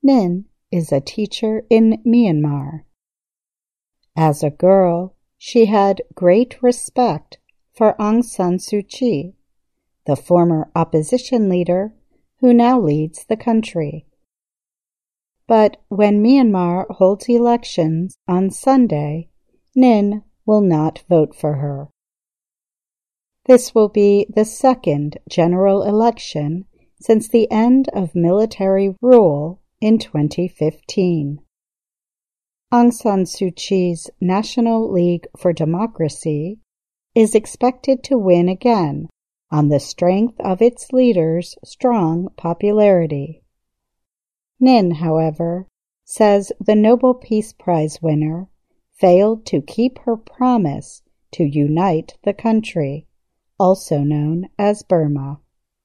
Nin is a teacher in Myanmar. As a girl, she had great respect for Aung San Suu Kyi, the former opposition leader who now leads the country. But when Myanmar holds elections on Sunday, Nin will not vote for her. This will be the second general election since the end of military rule in 2015. Aung San Suu Kyi's National League for Democracy is expected to win again on the strength of its leader's strong popularity. Nin, however, says the Nobel Peace Prize winner failed to keep her promise to unite the country, also known as Burma.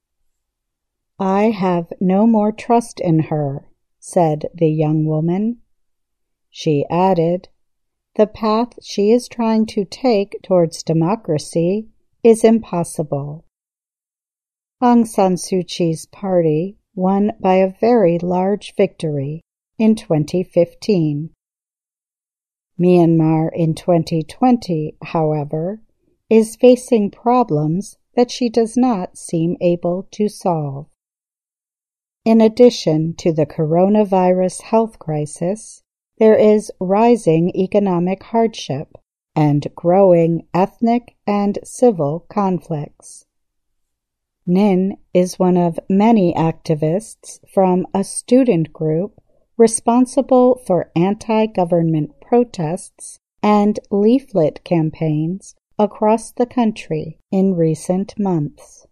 "I have no more trust in her," said the young woman. She added, "The path she is trying to take towards democracy is impossible." Aung San Suu Kyi's party won by a very large victory in 2015. Myanmar in 2020, however, is facing problems that she does not seem able to solve. In addition to the coronavirus health crisis, there is rising economic hardship and growing ethnic and civil conflicts. Nin is one of many activists from a student group responsible for anti-government protests and leaflet campaigns across the country in recent months.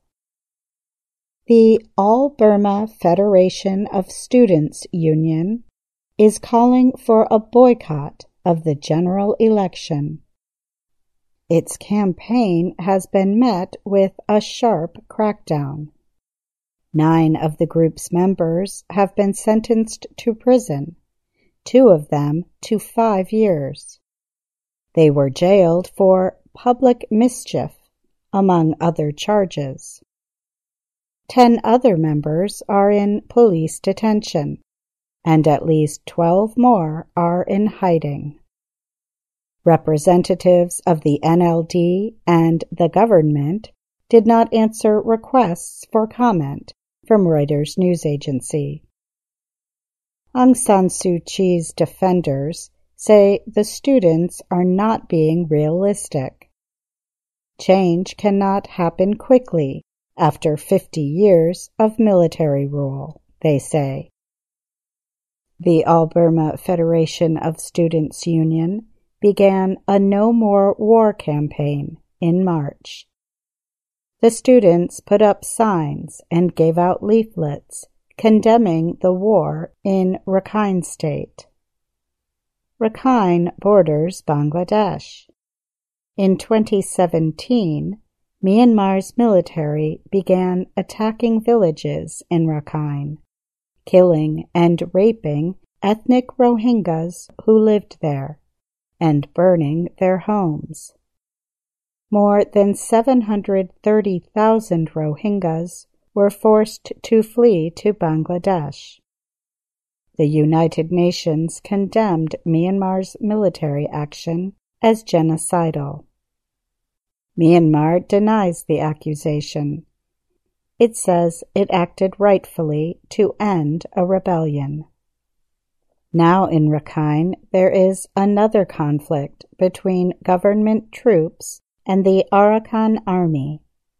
The All Burma Federation of Students Union is calling for a boycott of the general election. Its campaign has been met with a sharp crackdown. 9 of the group's members have been sentenced to prison, 2 of them to 5 years. They were jailed for public mischief, among other charges. 10 other members are in police detention, and at least 12 more are in hiding. Representatives of the NLD and the government did not answer requests for comment from Reuters news agency. Aung San Suu Kyi's defenders say the students are not being realistic. Change cannot happen quickly after 50 years of military rule, they say. The All Burma Federation of Students Union began a No More War campaign in March. The students put up signs and gave out leaflets condemning the war in Rakhine State. Rakhine borders Bangladesh. In 2017, Myanmar's military began attacking villages in Rakhine, killing and raping ethnic Rohingyas who lived there, and burning their homes. More than 730,000 Rohingyas were forced to flee to Bangladesh. The United Nations condemned Myanmar's military action as genocidal. Myanmar denies the accusation. It says it acted rightfully to end a rebellion. Now in Rakhine, there is another conflict between government troops and the Arakan Army.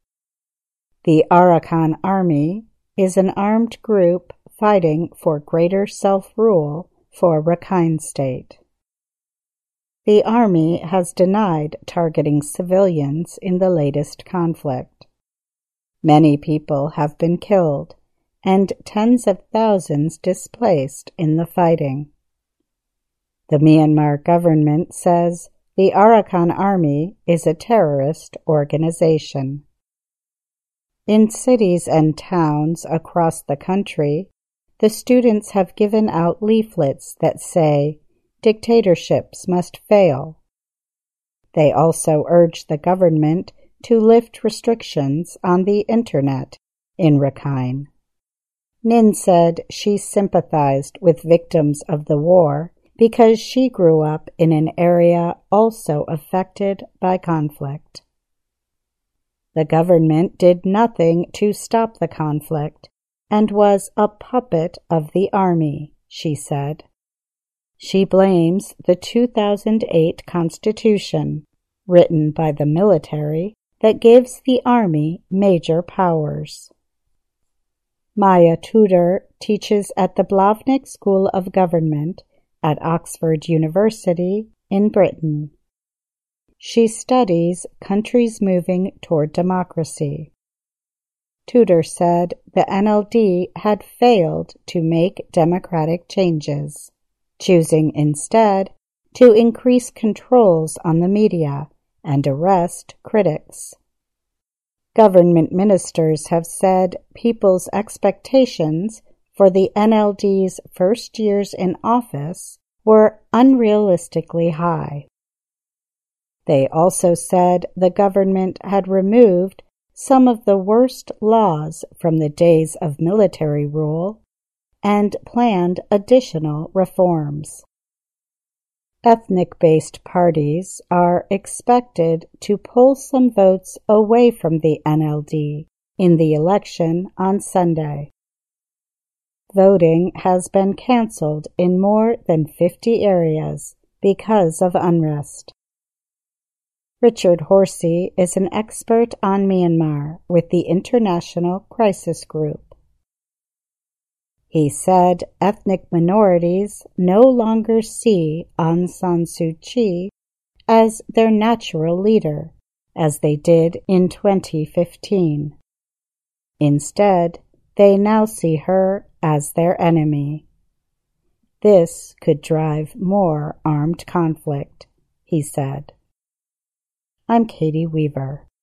The Arakan Army is an armed group fighting for greater self-rule for Rakhine State. The army has denied targeting civilians in the latest conflict. Many people have been killed, and tens of thousands displaced in the fighting. The Myanmar government says the Arakan Army is a terrorist organization. In cities and towns across the country, the students have given out leaflets that say, "Dictatorships must fail." They also urge the government to lift restrictions on the Internet in Rakhine. Nin said she sympathized with victims of the war because she grew up in an area also affected by conflict. The government did nothing to stop the conflict and was a puppet of the army, she said. She blames the 2008 Constitution, written by the military, that gives the army major powers. Maya Tudor teaches at the Blavnik School of Government at Oxford University in Britain. She studies countries moving toward democracy. Tudor said the NLD had failed to make democratic changes, choosing instead to increase controls on the media and arrest critics. Government ministers have said people's expectations for the NLD's first years in office were unrealistically high. They also said the government had removed some of the worst laws from the days of military rule and planned additional reforms. Ethnic-based parties are expected to pull some votes away from the NLD in the election on Sunday. Voting has been cancelled in more than 50 areas because of unrest. Richard Horsey is an expert on Myanmar with the International Crisis Group. He said ethnic minorities no longer see Aung San Suu Kyi as their natural leader, as they did in 2015. Instead, they now see her as their enemy. This could drive more armed conflict, he said. I'm Katie Weaver.